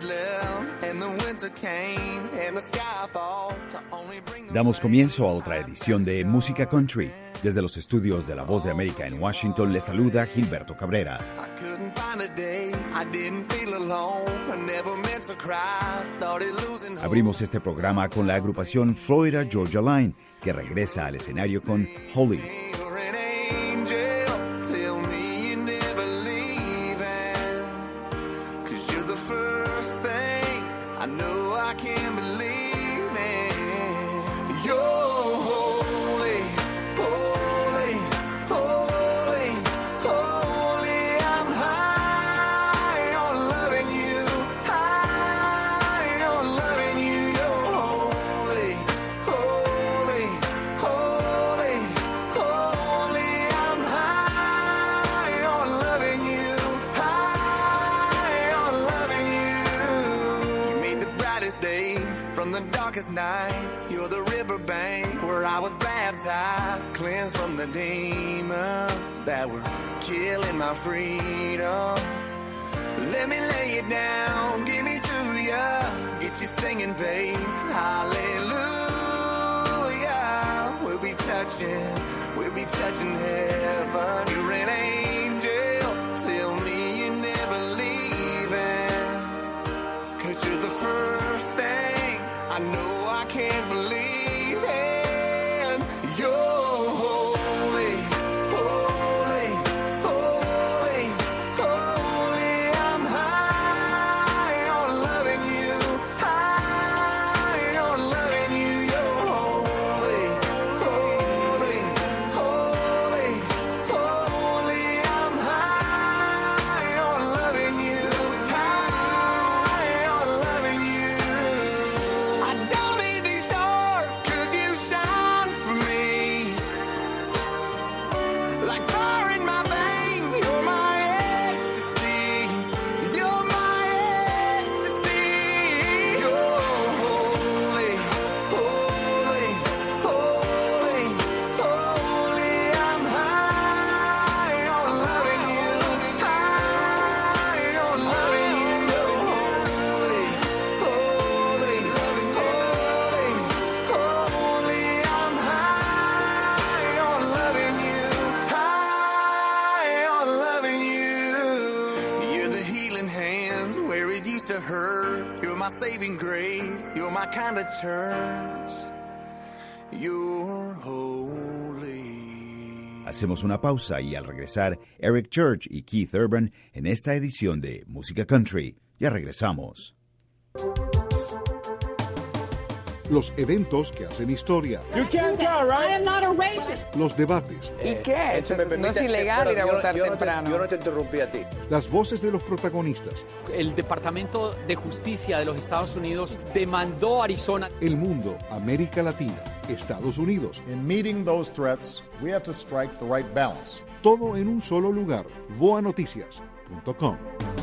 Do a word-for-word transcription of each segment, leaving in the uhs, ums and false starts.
Damos comienzo a otra edición de Música Country. Desde los estudios de La Voz de América en Washington les saluda Gilberto Cabrera. Abrimos este programa con la agrupación Florida Georgia Line, que regresa al escenario con Holy. Nights, you're the riverbank where I was baptized, cleansed from the demons that were killing my freedom. Let me lay it down, give me to ya, get you singing, babe, hallelujah. We'll be touching, we'll be touching heaven. You're an angel, tell me you're never leaving, 'cause you're the first thing I know I can't believe in. You're holy, holy, holy, holy. I'm high on loving you, high on loving you. You're holy, holy, holy, holy. I'm high on loving you, high on loving you. Saving grace, you're my kind of church, you're holy. Hacemos una pausa y al regresar, Eric Church y Keith Urban en esta edición de Música Country. Ya regresamos. Los eventos que hacen historia. You can't tell, right? I am not a racist. Los debates. ¿Y qué? No es ilegal ir a votar yo temprano. No te, yo no te interrumpí a ti. Las voces de los protagonistas. El Departamento de Justicia de los Estados Unidos demandó a Arizona. El mundo, América Latina, Estados Unidos. In meeting those threats, we have to strike the right balance. Todo en un solo lugar. voa noticias punto com.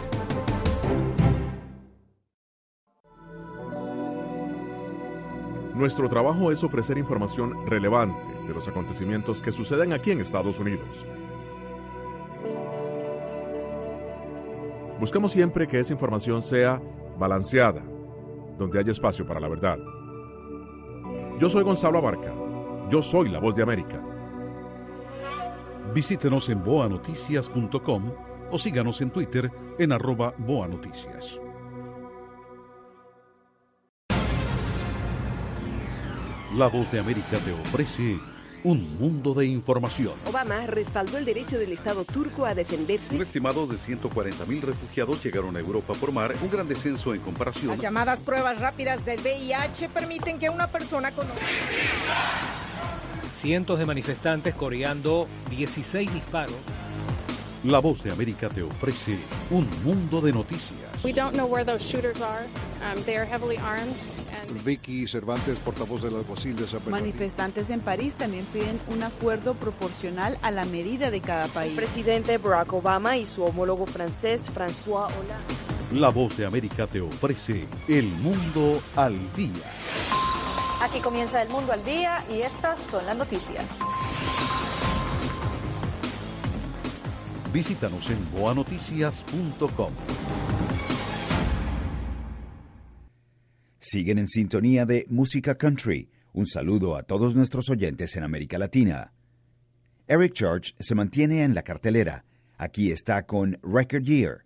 Nuestro trabajo es ofrecer información relevante de los acontecimientos que suceden aquí en Estados Unidos. Buscamos siempre que esa información sea balanceada, donde haya espacio para la verdad. Yo soy Gonzalo Abarca. Yo soy la Voz de América. Visítenos en voa noticias punto com o síganos en Twitter en arroba voa noticias. La Voz de América te ofrece un mundo de información. Obama respaldó el derecho del Estado turco a defenderse. Un estimado de ciento cuarenta mil refugiados llegaron a Europa por mar, un gran descenso en comparación. Las llamadas pruebas rápidas del V I H permiten que una persona conozca. Cientos de manifestantes coreando dieciséis disparos. La Voz de América te ofrece un mundo de noticias. We don't know where those shooters are. Um, they are heavily armed. Vicky Cervantes, portavoz del alguacil de Zapatería. Manifestantes en París también piden un acuerdo proporcional a la medida de cada país. El presidente Barack Obama y su homólogo francés François Hollande. La Voz de América te ofrece El Mundo al Día. Aquí comienza El Mundo al Día y estas son las noticias. Visítanos en voa noticias punto com. Siguen en sintonía de Música Country. Un saludo a todos nuestros oyentes en América Latina. Eric Church se mantiene en la cartelera. Aquí está con Record Year.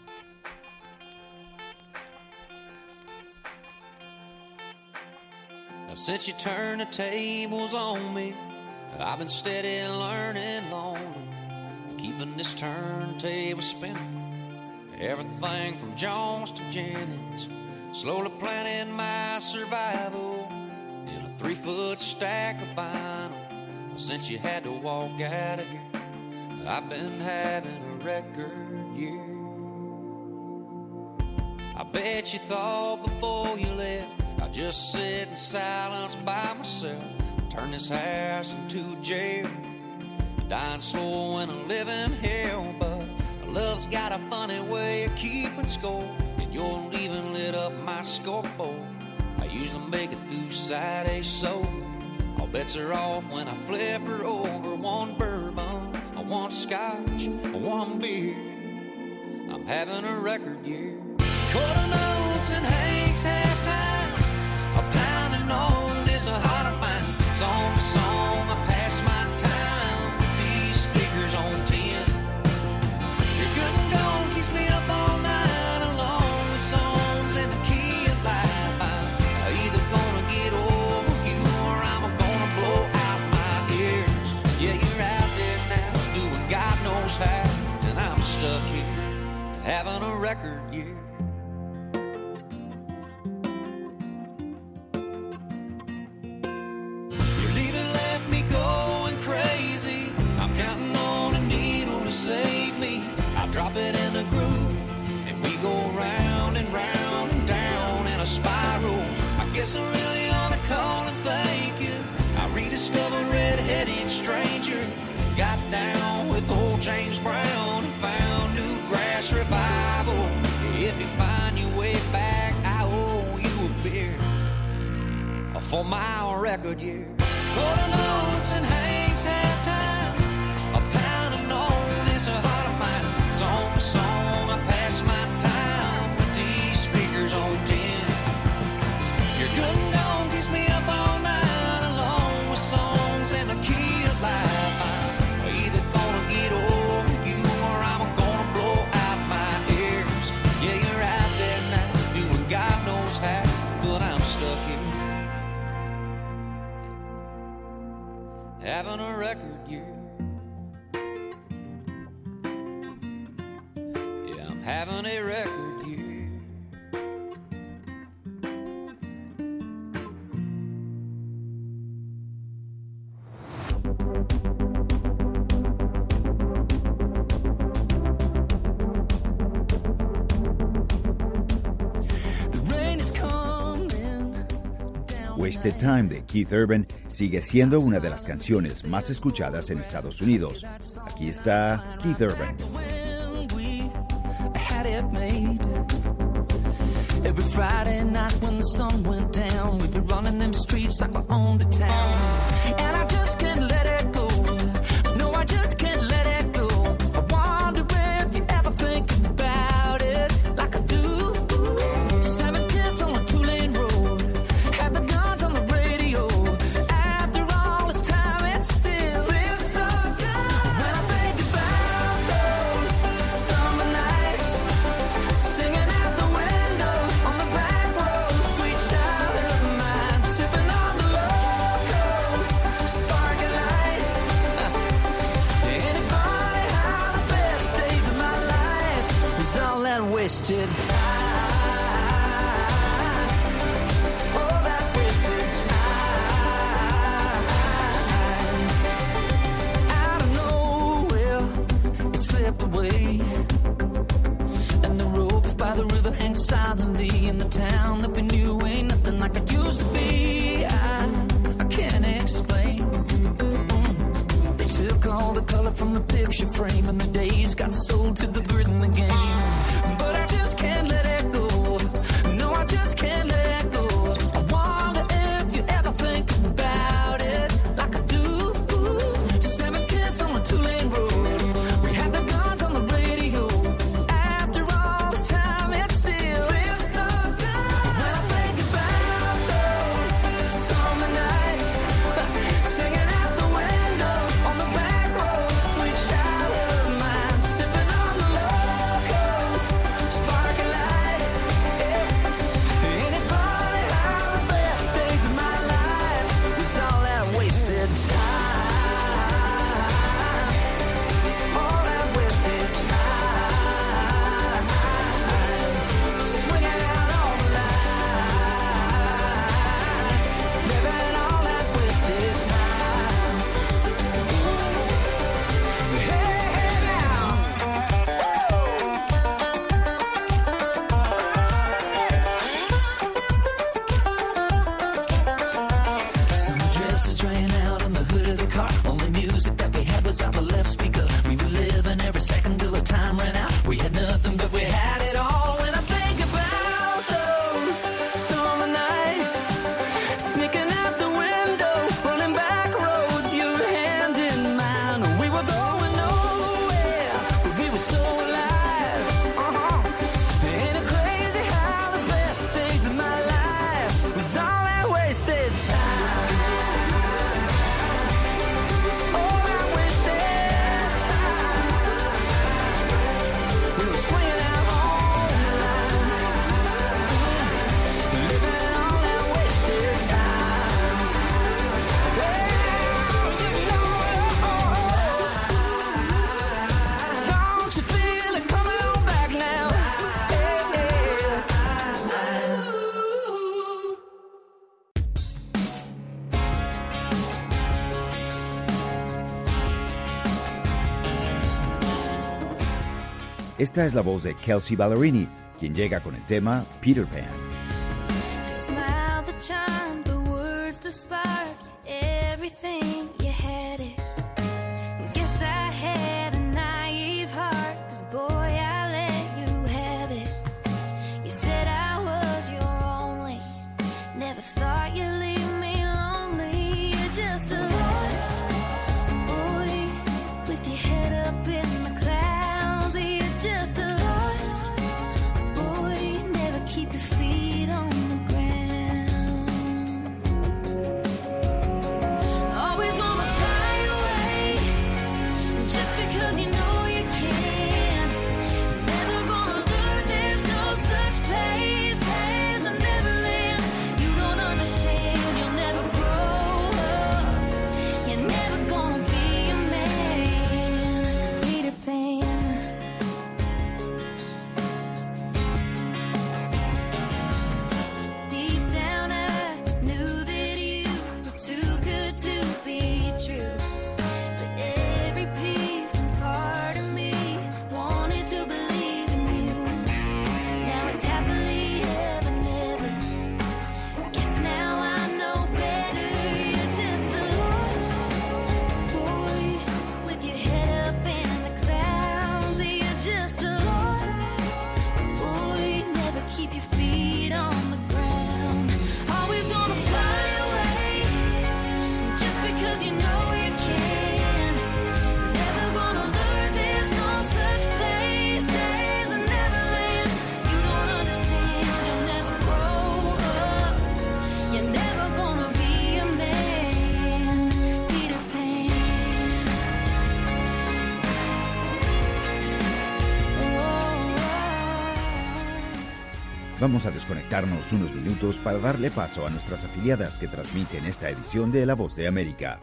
Now, since you turned the tables on me, I've been steady learning lonely, keeping this turntable spinning. Everything from Jones to Jennings, slowly planning my survival in a three-foot stack of vinyl. Since you had to walk out of here, I've been having a record year. I bet you thought before you left I'd just sit in silence by myself, turn this house into a jail, dying slow in a living hell. But love's got a funny way of keeping score, and your leaving lit up my scoreboard. I usually make it through Saturday sober. All bets are off when I flip her over. One bourbon, one scotch, one beer. I'm having a record year. Quarter notes and Hank's halftime, a pounding on this heart of mine. Song to song, I pass my time with these speakers on ten. You're good and gone, keeps me up all night along with songs in the key of life. I'm either gonna get over you or I'm gonna blow out my ears. Yeah, you're out there now doing God knows how, and I'm stuck here having a record year. Your leaving left me going crazy. I'm counting on a needle to save me. I drop it in the groove, and we go round and round and down in a spiral. I guess I really ought to call and thank you. I rediscovered Red-Headed Stranger, got down with old James Brown, and found new grass revival. If you find your way back, I owe you a beer for my record year. Quarter notes and Hank's halftime, a pounding on this heart of mine. Song to song, I pass my time with these speakers on ten. You're good and gone, keeps me up all night along with songs in the key of life. I'm either gonna get over you or I'm gonna blow out my ears. Yeah, you're out there now doing God knows how, but I'm stuck here having a record year. Yeah, I'm having a record year. Wasted Time de Keith Urban sigue siendo una de las canciones más escuchadas en Estados Unidos. Aquí está Keith Urban. Every Friday night when the sun went down, we'd be running them streets like we owned the town. And I just can't let it go. No, I just can't let it go. I wonder if you ever think about it like I do. Seven kids on a two-lane road, had the guns on the radio. After all this time, it still feels so good. When I think about those summer nights, singing out the window on the back road, sweet childhood of mine, sipping on the locals, sparking light. Ain't it funny how the best days of my life was all that wasted time? Oh, that wasted time. Out of nowhere, it slipped away, and the rope by the river hangs silently in the town that we knew ain't nothing like it used to be. I, I can't explain. Mm. They took all the color from the picture frame, and the days got sold to the grid in the game. But I just can't let it go. No, I just can't let it go. I wonder if you ever think about it like I do. Seven kids on a two-lane road, we had the guns on the radio. After all this time, it still feels so good. When I think about Esta es la voz de Kelsea Ballerini, quien llega con el tema Peter Pan. Smile, the charm, the words, the spark, everything, you had it. Guess I had a naive heart, 'cause boy, I let you have it. You said I was your only, never thought you'd leave me lonely. You're just a lost boy, with your head up in the clouds. You're just a lost boy, never keep your feet on the ground. Always gonna fly away, just because you know you can. Never gonna learn there's no such place as a Neverland. You don't understand, you'll never grow up. You're never gonna be a man, Peter Pan. Deep down I knew that you were too good to be true. But every piece and part of me wanted to believe in you. Now it's happily ever, never. Guess now I know better. You're just a lost boy, with your head up in the clouds. You're just a lost boy, never keep your feet on the ground. Always gonna fly away, just because you know you can. Never gonna learn there's no such place as a Neverland. You don't understand, you'll never grow up. You're never gonna be a man, Peter Pan. Vamos a desconectarnos unos minutos para darle paso a nuestras afiliadas que transmiten esta edición de La Voz de América.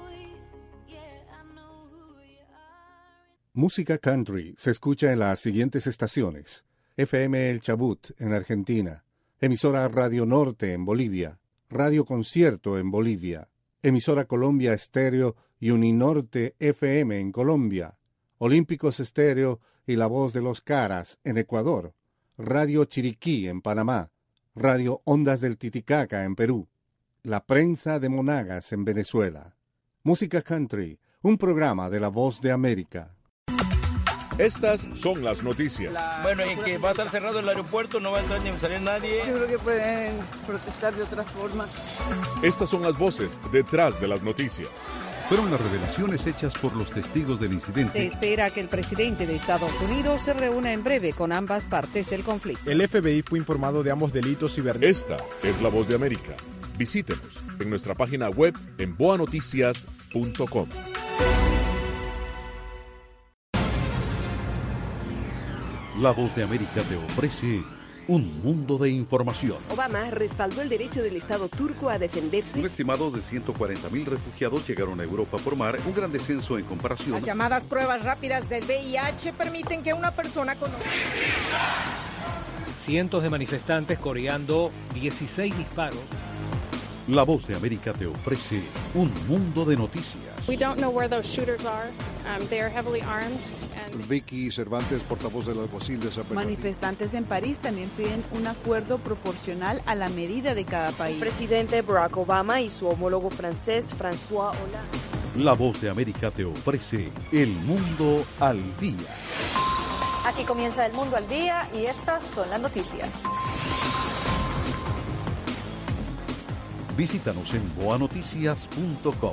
Música country se escucha en las siguientes estaciones: F M El Chubut en Argentina, emisora Radio Norte en Bolivia, Radio Concierto en Bolivia, emisora Colombia Estéreo y Uninorte F M en Colombia, Olímpicos Estéreo y La Voz de los Caras en Ecuador, Radio Chiriquí en Panamá, Radio Ondas del Titicaca en Perú, La Prensa de Monagas en Venezuela. Música country, un programa de La Voz de América. Estas son las noticias. Bueno, en que va a estar cerrado el aeropuerto, no va a entrar ni salir nadie. Yo creo que pueden protestar de otra forma. Estas son las voces detrás de las noticias. Fueron las revelaciones hechas por los testigos del incidente. Se espera que el presidente de Estados Unidos se reúna en breve con ambas partes del conflicto. El F B I fue informado de ambos delitos cibernéticos. Esta es La Voz de América. Visítenos en nuestra página web en boa noticias punto com. La Voz de América te ofrece un mundo de información. Obama respaldó el derecho del Estado turco a defenderse. Un estimado de ciento cuarenta mil refugiados llegaron a Europa por mar, un gran descenso en comparación. Las llamadas pruebas rápidas del V I H permiten que una persona conozca. Cientos de manifestantes coreando dieciséis disparos. La Voz de América te ofrece un mundo de noticias. We don't know where those shooters are. Um, they are heavily armed. Vicky Cervantes, portavoz del alguacil de Zapatería. Manifestantes en París también piden un acuerdo proporcional a la medida de cada país. El presidente Barack Obama y su homólogo francés François Hollande. La Voz de América te ofrece El Mundo al Día. Aquí comienza El Mundo al Día y estas son las noticias. Visítanos en boa noticias punto com.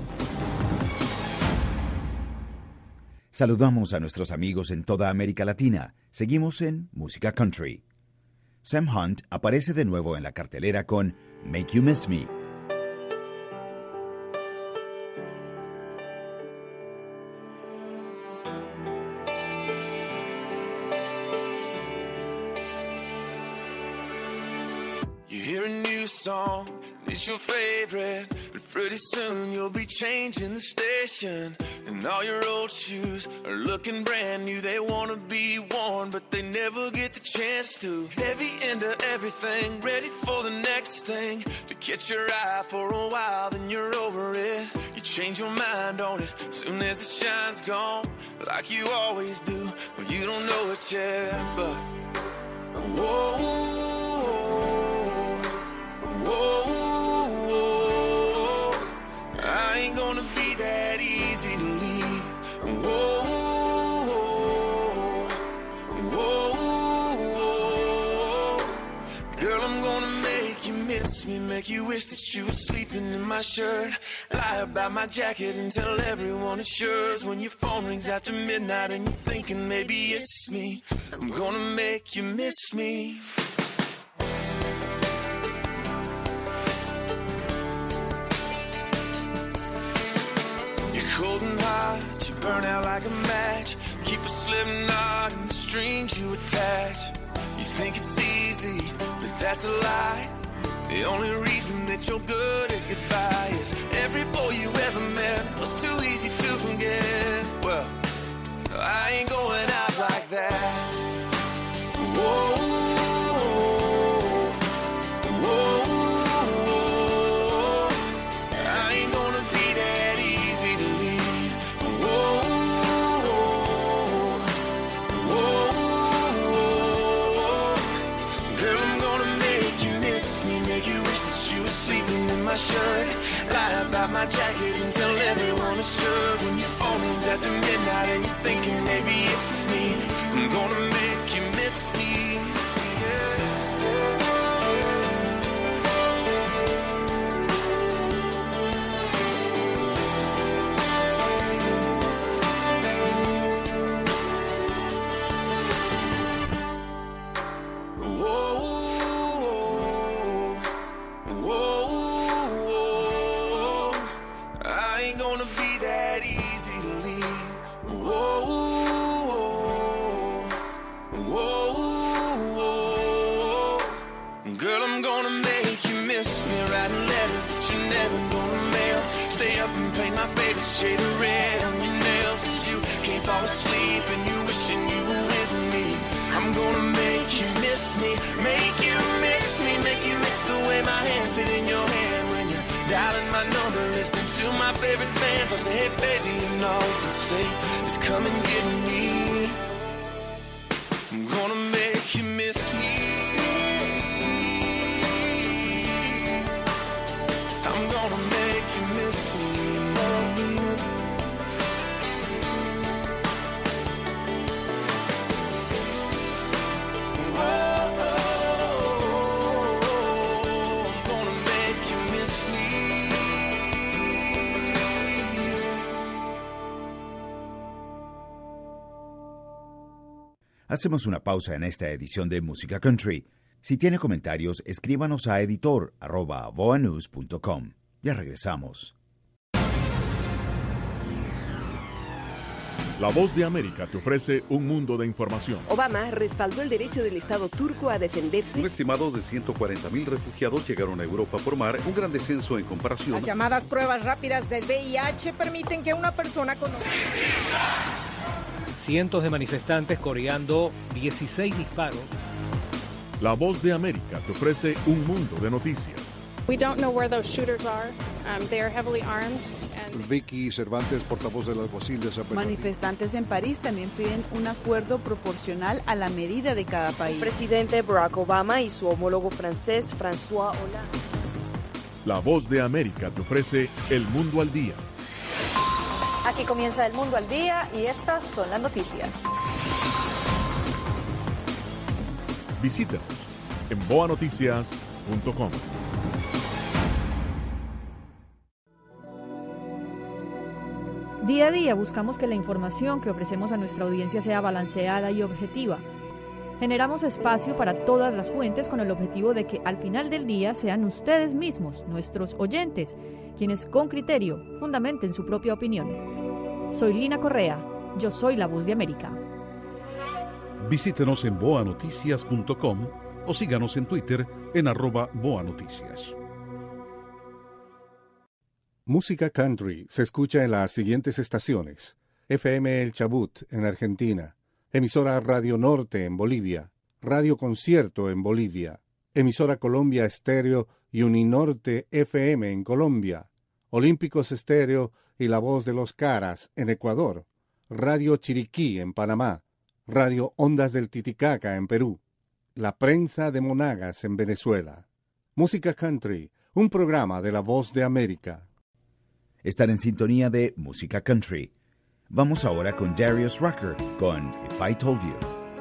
Saludamos a nuestros amigos en toda América Latina. Seguimos en Música Country. Sam Hunt aparece de nuevo en la cartelera con Make You Miss Me. You hear a new song, it's your favorite, but pretty soon you'll be changing the station. And all your old shoes are looking brand new. They want to be worn, but they never get the chance to. Heavy into everything, ready for the next thing. To catch your eye for a while, then you're over it. You change your mind on it soon as the shine's gone, like you always do. Well, you don't know it yet, but whoa, whoa, whoa, I ain't gonna be that easy to leave. Whoa, whoa, whoa, girl, I'm gonna make you miss me, make you wish that you were sleeping in my shirt. Lie about my jacket and tell everyone it's yours. When your phone rings after midnight and you're thinking maybe it's me, I'm gonna make you miss me. You're cold and hot, you burn out like a match. Keep a slip knot in the strings you attach. You think it's easy, but that's a lie. The only reason that you're good at goodbye is every boy you ever met was too easy to forget. Well, I ain't going out like that. Whoa, whoa, whoa, I ain't gonna be that easy to leave. Whoa, whoa, girl, I'm gonna make you miss me, make you wish that you were sleeping in my shirt. Lie about my jacket and tell everyone it's yours. When your phone rings after midnight and you're thinking maybe it's me, I'm gonna make you miss me. Shade of red on your nails, cause you can't fall asleep and you wishing you were with me. I'm gonna make you miss me, make you miss me, make you miss the way my hand fit in your hand when you're dialing my number, listening to my favorite band. I say, hey baby, and all you can say is come and get me. I'm gonna make you miss me, miss me. I'm gonna make you miss me. Hacemos una pausa en esta edición de Música Country. Si tiene comentarios, escríbanos a editor arroba voanews punto com. Ya regresamos. La Voz de América te ofrece un mundo de información. Obama respaldó el derecho del Estado turco a defenderse. Un estimado de ciento cuarenta mil refugiados llegaron a Europa por mar, un gran descenso en comparación. Las llamadas pruebas rápidas del V I H permiten que una persona conozca. Cientos de manifestantes coreando dieciséis disparos. La Voz de América te ofrece un mundo de noticias. We don't know where those shooters are. Um, they are heavily armed. And... Vicky Cervantes, portavoz del alguacil de Zapopan. Manifestantes en París también piden un acuerdo proporcional a la medida de cada país. El presidente Barack Obama y su homólogo francés François Hollande. La Voz de América te ofrece El Mundo al Día. Aquí comienza El Mundo al Día y estas son las noticias. Visítanos en boa noticias punto com. Día a día buscamos que la información que ofrecemos a nuestra audiencia sea balanceada y objetiva. Generamos espacio para todas las fuentes con el objetivo de que al final del día sean ustedes mismos, nuestros oyentes, quienes con criterio fundamenten su propia opinión. Soy Lina Correa, yo soy la Voz de América. Visítenos en boa noticias punto com o síganos en Twitter en arroba boanoticias. Música country se escucha en las siguientes estaciones: F M El Chubut en Argentina, emisora Radio Norte en Bolivia, Radio Concierto en Bolivia, emisora Colombia Estéreo y Uninorte F M en Colombia, Olímpicos Estéreo y La Voz de los Caras en Ecuador, Radio Chiriquí en Panamá, Radio Ondas del Titicaca en Perú, La Prensa de Monagas en Venezuela. Música Country, un programa de La Voz de América. Están en sintonía de Música Country. Vamos ahora con Darius Rucker con If I Told You.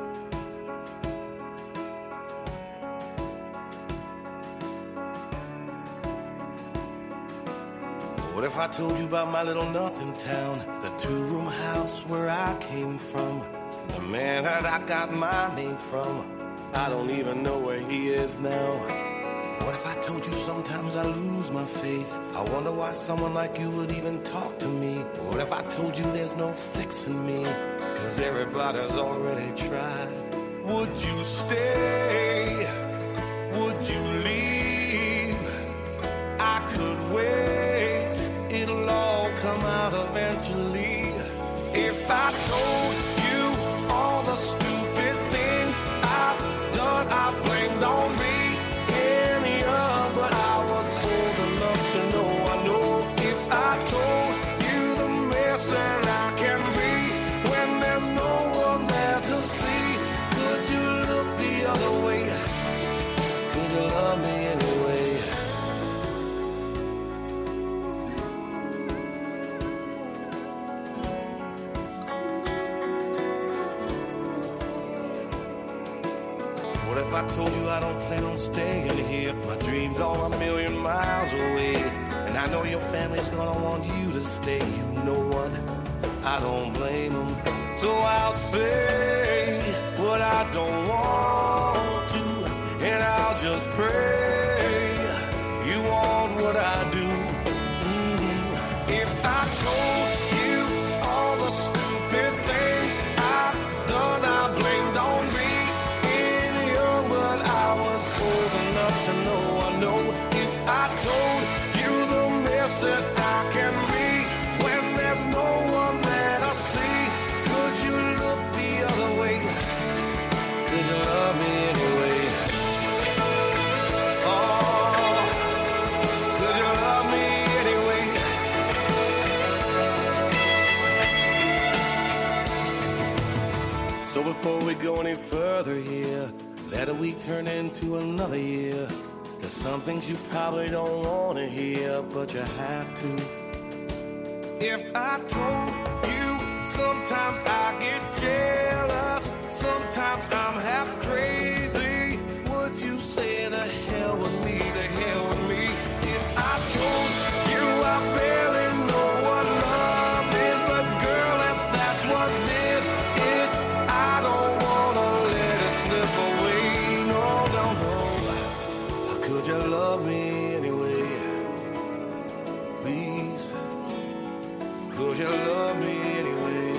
What if I told you about my little nothing town, the two-room house where I came from, the man that I got my name from? I don't even know where he is now. What if I told you sometimes I lose my faith? I wonder why someone like you would even talk to me. What if I told you there's no fixing me, cause everybody's already tried? Would you stay? Would you leave? I could wait, it'll all come out eventually. If I told you all the stupid things I've done, I blamed on me. But I was old enough to know, I know if I told you the mess that I can be when there's no one there to see, could you look the other way? Could you love me anyway? What if I told you I don't plan on staying here? My dream's all a million miles away, and I know your family's gonna want you to stay. You know what? I don't blame them. So I'll say what I don't want to, and I'll just pray you want what I do. Mm-hmm. If I told you all the stupid things I've done, I blamed on me. To know, I know if I told you the mess that I can be when there's no one that I see, could you look the other way? Could you love me anyway? Oh, could you love me anyway? So before we go any further here, let a week turn into another year. There's some things you probably don't want to hear, but you have to. If I told you, sometimes I get jealous, sometimes I'm half crazy, would you say the hell with me, the hell with me? If I told you I barely know what love is, but girl, if that's what this is, I don't want to let it slip away. Could you love me anyway? Please. Could you love me anyway?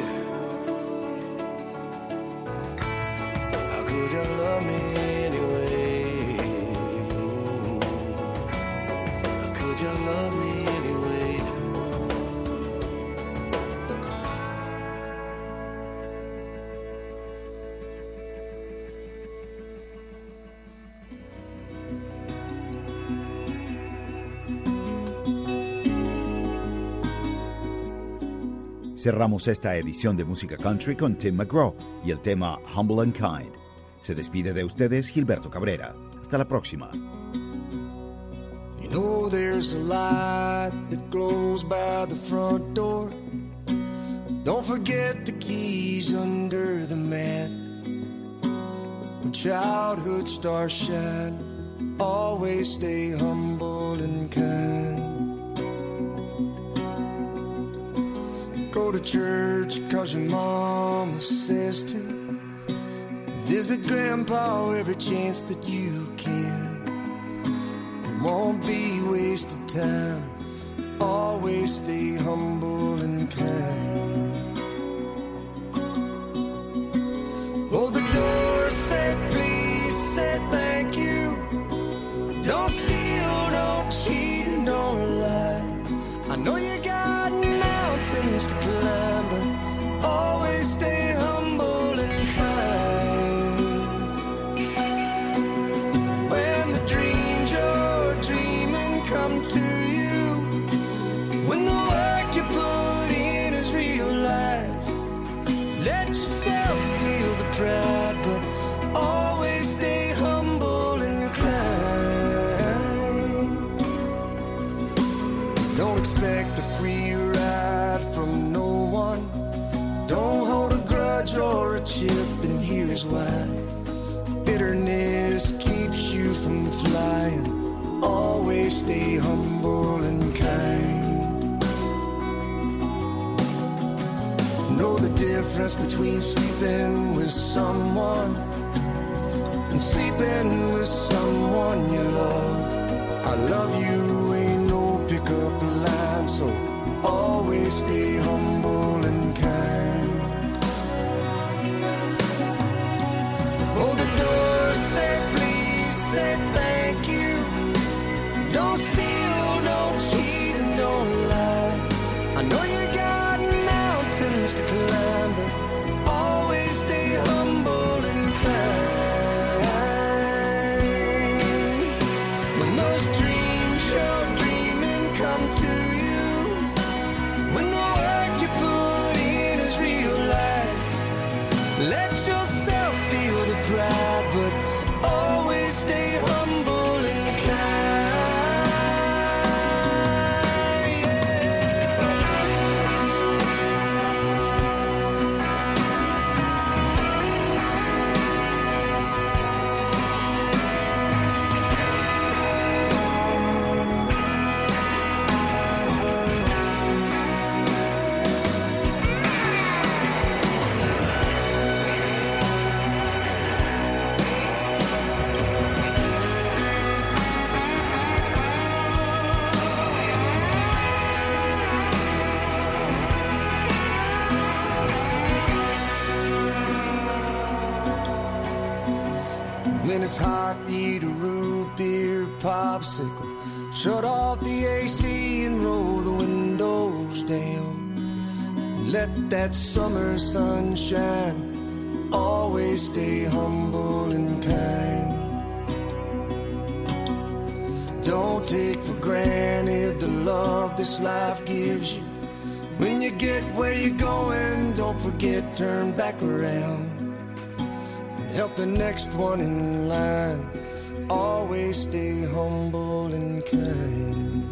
Could you love me anyway? Could you love me anyway? Cerramos esta edición de Música Country con Tim McGraw y el tema Humble and Kind. Se despide de ustedes Gilberto Cabrera. Hasta la próxima. You know there's a light that glows by the front door. Don't forget the keys under the mat. When childhood stars shine, always stay humble and kind. Go to church cause your mama says to. Visit grandpa every chance that you can. It won't be wasted time. Always stay humble and kind. Hold the door, say please, say thank you. Don't steal, don't cheat, and don't lie. I know you got mountains to climb, but always stay humble and kind. When the dreams you're dreaming come to you, Don't expect a free ride from no one. Don't hold a grudge or a chip, and here's why. Bitterness keeps you from flying. Always stay humble and kind. Know the difference between sleeping with someone and sleeping with someone you love. I love you ain't no pickup line, so always stay humble and kind. Hold the door, say please, say thank you. Don't steal, don't cheat, and don't lie. I know you got mountains to climb, but always stay humble and kind. When those dreams you're dreaming come to you, when the work you put in is realized, let yourself feel the pride, but always stay humble and kind. When it's hot, eat a root beer popsicle. Shut off the A C and roll the windows down. Let that summer sun shine. Always stay humble and kind. Don't take for granted the love this life gives you. When you get where you're going, don't forget, turn back around. Help the next one in line. Always stay humble and kind.